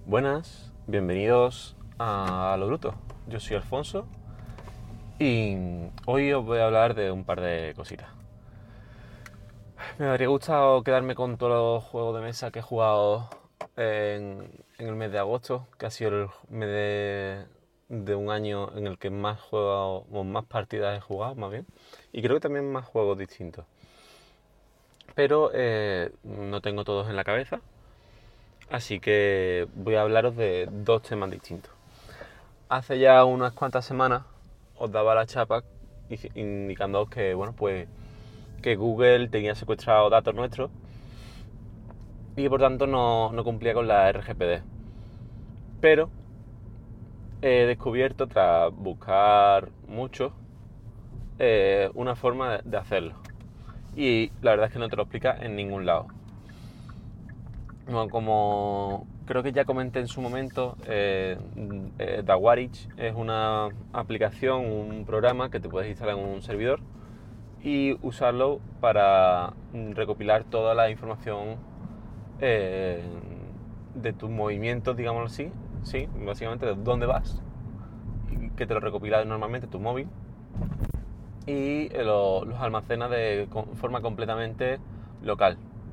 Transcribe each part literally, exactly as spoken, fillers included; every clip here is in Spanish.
Buenas, bienvenidos a Lo Bruto. Yo soy Alfonso y hoy os voy a hablar de un par de cositas. Me habría gustado quedarme con todos los juegos de mesa que he jugado en, en el mes de agosto, que ha sido el mes de, de un año en el que más juegos o más partidas he jugado, más bien, y creo que también más juegos distintos. Pero eh, no tengo todos en la cabeza. Así que voy a hablaros de dos temas distintos. Hace ya unas cuantas semanas os daba la chapa indicándoos que, bueno, pues, que Google tenía secuestrado datos nuestros y por tanto no, no cumplía con la R G P D. Pero he descubierto, tras buscar mucho, eh, una forma de hacerlo. Y la verdad es que no te lo explica en ningún lado. Bueno, como creo que ya comenté en su momento, eh, eh, Dawaric es una aplicación, un programa que te puedes instalar en un servidor y usarlo para recopilar toda la información eh, de tus movimientos, digámoslo así, sí, básicamente de dónde vas, que te lo recopila normalmente tu móvil y lo, los almacena de forma completamente local.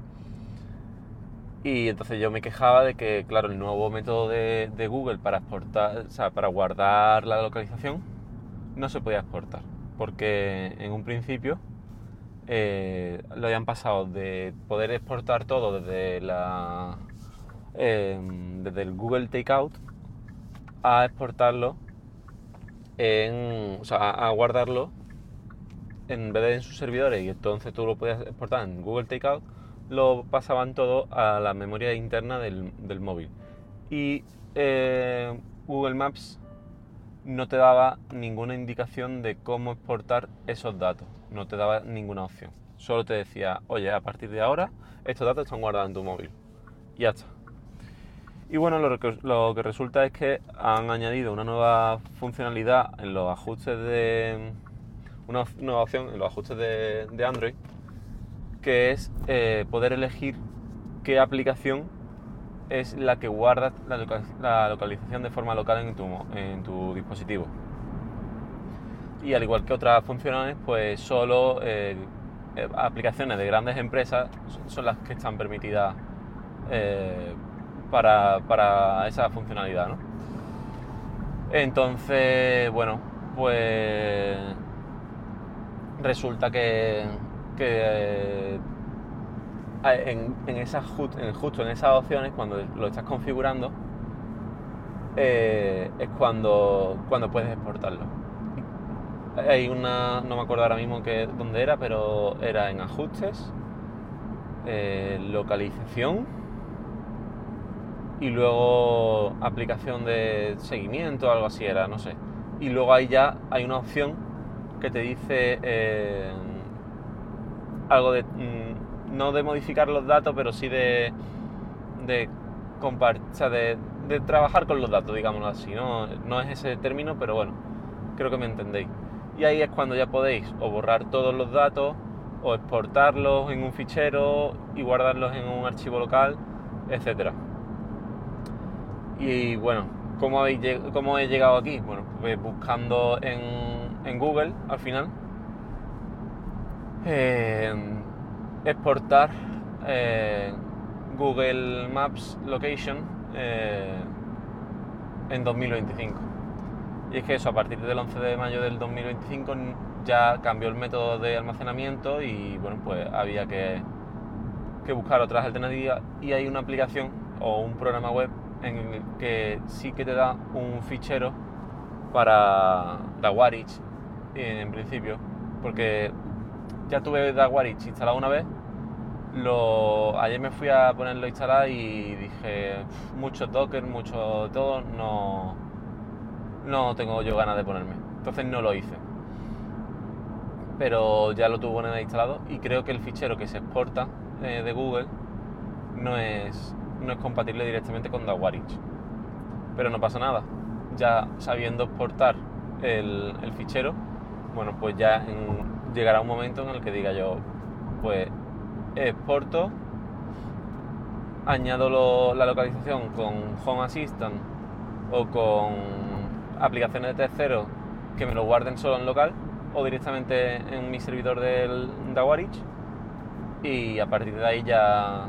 Y entonces yo me quejaba de que, claro, el nuevo método de, de Google para exportar, o sea, para guardar la localización no se podía exportar, porque en un principio eh, lo habían pasado de poder exportar todo desde la eh, desde el Google Takeout a exportarlo en, o sea, a, a guardarlo en vez de en sus servidores, y entonces tú lo podías exportar en Google Takeout, lo pasaban todo a la memoria interna del, del móvil. Y eh, Google Maps no te daba ninguna indicación de cómo exportar esos datos, no te daba ninguna opción. Solo te decía, oye, a partir de ahora estos datos están guardados en tu móvil. Y ya está. Y bueno, lo que, lo que resulta es que han añadido una nueva funcionalidad en los ajustes de... una nueva opción en los ajustes de, de Android, que es eh, poder elegir qué aplicación es la que guarda la, loca la localización de forma local en tu, en tu dispositivo. Y al igual que otras funciones, pues solo eh, aplicaciones de grandes empresas son las que están permitidas eh, para, para esa funcionalidad, ¿no? Entonces, bueno, pues resulta que que en, en esas, en, justo en esas opciones, cuando lo estás configurando, eh, es cuando, cuando puedes exportarlo. Hay una, no me acuerdo ahora mismo que, dónde era, pero era en ajustes, eh, localización y luego aplicación de seguimiento, algo así era, no sé. Y luego ahí ya hay una opción que te dice eh, algo de, no de modificar los datos, pero sí de de, compart- o sea, de, de trabajar con los datos, digámoslo así, ¿no? No es ese término, pero bueno, creo que me entendéis. Y ahí es cuando ya podéis o borrar todos los datos o exportarlos en un fichero y guardarlos en un archivo local, etcétera. Y bueno, ¿cómo, habéis, cómo he llegado aquí? Bueno, pues buscando en, en Google, al final, Eh, exportar eh, Google Maps Location eh, en dos mil veinticinco. Y es que eso, a partir del once de mayo del dos mil veinticinco ya cambió el método de almacenamiento y bueno, pues había que, que buscar otras alternativas, y hay una aplicación o un programa web en el que sí que te da un fichero para Dawaric en principio, porque ya tuve Dawaric instalado una vez. Lo, ayer me fui a ponerlo a instalar y dije, mucho Docker, mucho todo, no, no tengo yo ganas de ponerme. Entonces no lo hice. Pero ya lo tuve instalado y creo que el fichero que se exporta eh, de Google no es, no es compatible directamente con Dawaric. Pero no pasa nada. Ya sabiendo exportar el, el fichero, bueno, pues ya en, llegará un momento en el que diga yo, pues exporto añado lo, la localización con Home Assistant o con aplicaciones de terceros que me lo guarden solo en local o directamente en mi servidor del Dawarich, y a partir de ahí ya,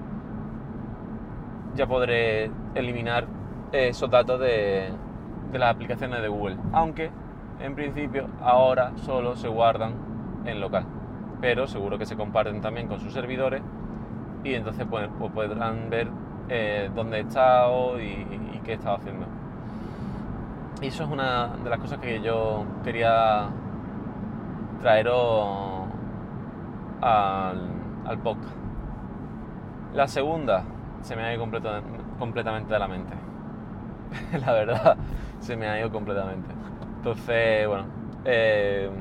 ya podré eliminar esos datos de, de las aplicaciones de Google, aunque en principio ahora solo se guardan en local, pero seguro que se comparten también con sus servidores y entonces pues, pues podrán ver eh, dónde he estado y, y qué he estado haciendo. Y eso es una de las cosas que yo quería traeros al, al podcast. La segunda se me ha ido completo, completamente de la mente. La verdad, se me ha ido completamente. Entonces, bueno, eh,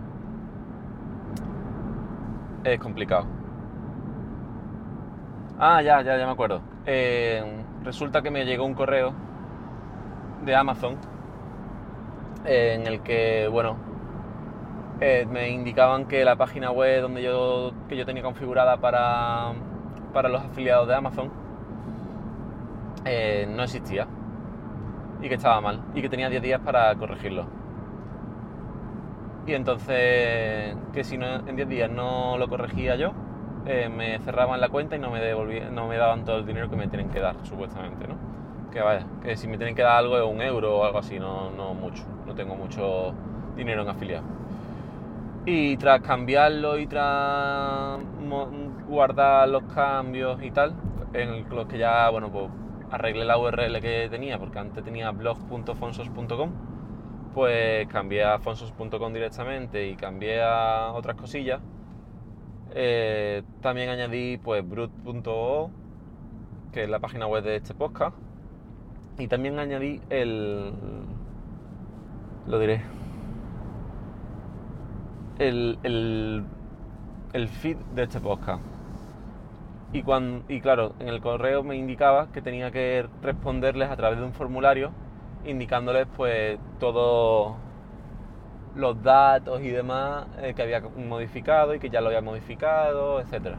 es complicado. Ah, ya, ya, ya me acuerdo. Eh, resulta que me llegó un correo de Amazon eh, en el que, bueno, eh, me indicaban que la página web donde yo, que yo tenía configurada para, para los afiliados de Amazon eh, no existía y que estaba mal y que tenía diez días para corregirlo. Y entonces, que si no, en diez días no lo corregía yo, eh, me cerraban la cuenta y no me devolvían, no me daban todo el dinero que me tienen que dar, supuestamente, ¿no? Que vaya, que si me tienen que dar algo es un euro o algo así, no, no mucho, no tengo mucho dinero en afiliado. Y tras cambiarlo y tras guardar los cambios y tal, en los que ya, bueno, pues arreglé la U R L que tenía, porque antes tenía blog punto fonsos punto com, pues cambié a fonsos punto com directamente y cambié a otras cosillas. Eh, también añadí pues brut punto o, que es la página web de este podcast, y también añadí el... lo diré... El, el, el feed de este podcast. Y, cuando, y claro, en el correo me indicaba que tenía que responderles a través de un formulario, indicándoles pues todos los datos y demás eh, que había modificado y que ya lo había modificado, etcétera.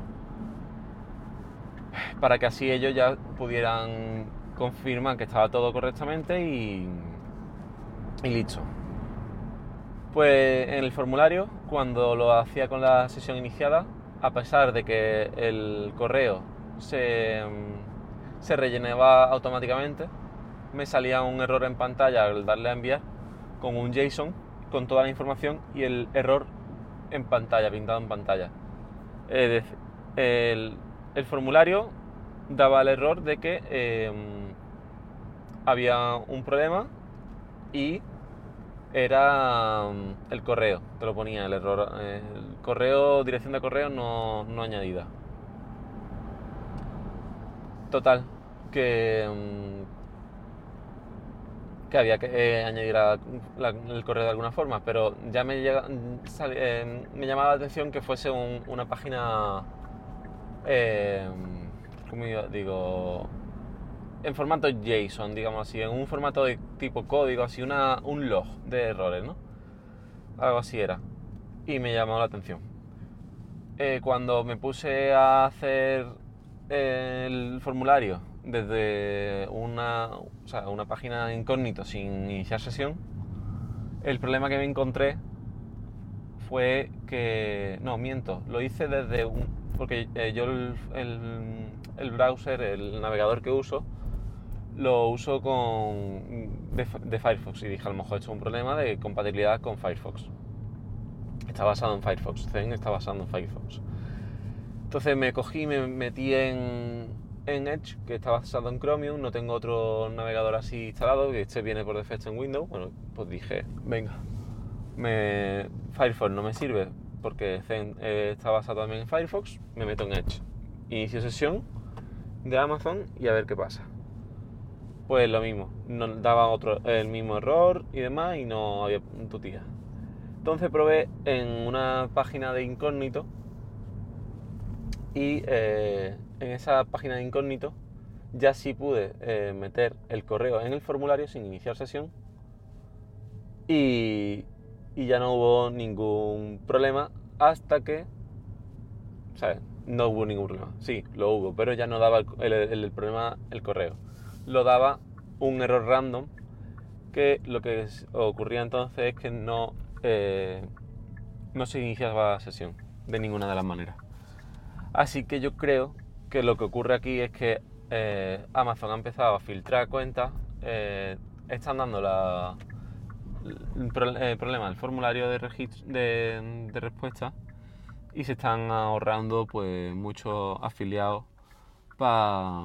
Para que así ellos ya pudieran confirmar que estaba todo correctamente y, y listo. Pues en el formulario, cuando lo hacía con la sesión iniciada, a pesar de que el correo se, se rellenaba automáticamente, me salía un error en pantalla al darle a enviar con un JSON con toda la información y el error en pantalla, pintado en pantalla. Es decir, el, el formulario daba el error de que eh, había un problema y era el correo, te lo ponía el error, el correo, dirección de correo no, no añadida. Total, que, que había que eh, añadir la, la, el correo de alguna forma, pero ya me, llega, sal, eh, me llamaba la atención que fuese un, una página, eh, ¿cómo digo? En formato JSON, digamos así, en un formato de tipo código, así una, un log de errores, ¿no? Algo así era. Y me llamó la atención. Eh, cuando me puse a hacer el formulario desde una, o sea, una página incógnito sin iniciar sesión, el problema que me encontré fue que... No, miento, lo hice desde un... Porque eh, yo el, el, el browser, el navegador que uso, lo uso con de, de Firefox, y dije, a lo mejor esto es un problema de compatibilidad con Firefox. Está basado en Firefox, Zen está basado en Firefox. Entonces me cogí, me metí en, en Edge, que está basado en Chromium, no tengo otro navegador así instalado, que este viene por defecto en Windows. Bueno, pues dije, venga, me, Firefox no me sirve porque Zen eh, está basado también en Firefox, me meto en Edge. Inicio sesión de Amazon y a ver qué pasa. Pues lo mismo, nos daba otro, el mismo error y demás y no había tutía. Entonces probé en una página de incógnito y eh, en esa página de incógnito ya sí pude eh, meter el correo en el formulario sin iniciar sesión y, y ya no hubo ningún problema hasta que, ¿sabes? no hubo ningún problema. Sí, lo hubo, pero ya no daba el, el, el, el problema el correo. Lo daba un error random, que lo que ocurría entonces es que no, eh, no se iniciaba la sesión de ninguna de las maneras. Así que yo creo que lo que ocurre aquí es que eh, Amazon ha empezado a filtrar cuentas, eh, están dando la, el, el problema del formulario de, registro, de, de respuesta, y se están ahorrando pues muchos afiliados para...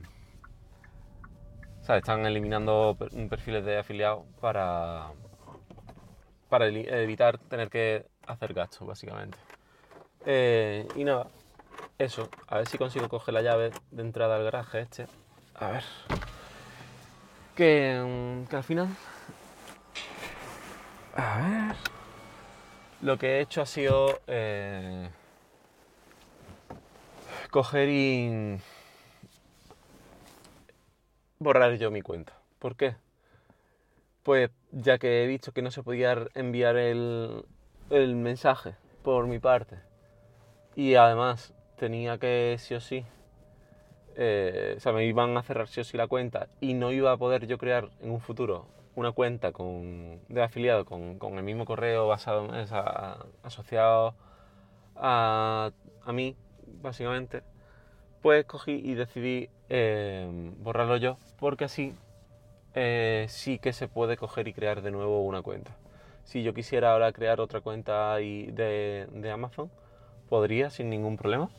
O sea, están eliminando perfiles de afiliados para, para evitar tener que hacer gastos, básicamente. Eh, y nada, eso. A ver si consigo coger la llave de entrada al garaje este. A ver. Que, que al final... A ver... Lo que he hecho ha sido... Eh, coger y... borrar yo mi cuenta. ¿Por qué? Pues ya que he visto que no se podía enviar el, el mensaje por mi parte, y además tenía que sí o sí, eh, o sea, me iban a cerrar sí o sí la cuenta y no iba a poder yo crear en un futuro una cuenta con, de afiliado con, con el mismo correo basado en esa, asociado a, a mí, básicamente, pues cogí y decidí eh, borrarlo yo, porque así eh, sí que se puede coger y crear de nuevo una cuenta. Si yo quisiera ahora crear otra cuenta de, de Amazon, podría sin ningún problema.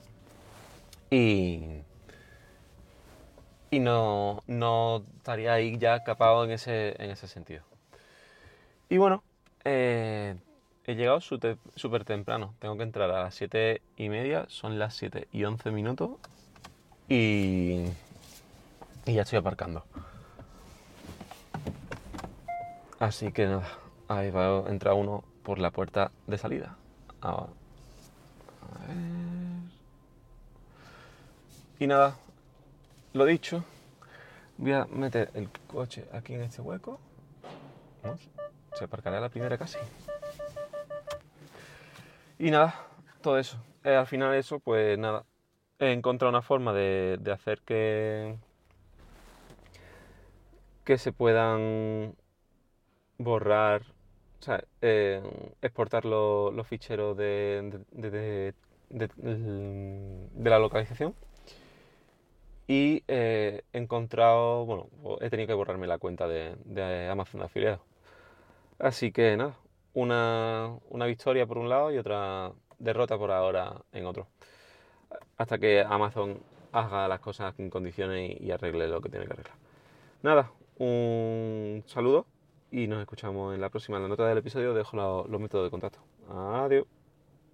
Y, y no, no estaría ahí ya capado en ese, en ese sentido. Y bueno, eh, he llegado súper temprano. Tengo que entrar a las siete y media, son las siete y once minutos. Y, y ya estoy aparcando. Así que nada, ahí va a entrar uno por la puerta de salida. Ahora. A ver. Y nada, lo dicho, voy a meter el coche aquí en este hueco. ¿No? Se aparcará la primera casi. Y nada, todo eso. Eh, al final eso, pues nada, he encontrado una forma de, de hacer que, que se puedan borrar, o sea, eh, exportar lo, los ficheros de, de, de, de, de, de la localización. Y eh, he encontrado, bueno, he tenido que borrarme la cuenta de, de Amazon de afiliados. Así que nada, una, una victoria por un lado y otra derrota por ahora en otro. Hasta que Amazon haga las cosas en condiciones y, y arregle lo que tiene que arreglar. Nada, un saludo y nos escuchamos en la próxima. En la nota del episodio dejo los, los métodos de contacto. Adiós.